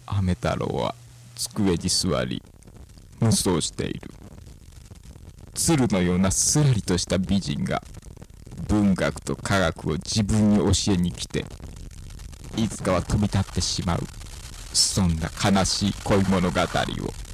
雨太郎は机に座り無双している。鶴のようなすらりとした美人が文学と科学を自分に教えに来て、いつかは飛び立ってしまう、そんな悲しい恋物語を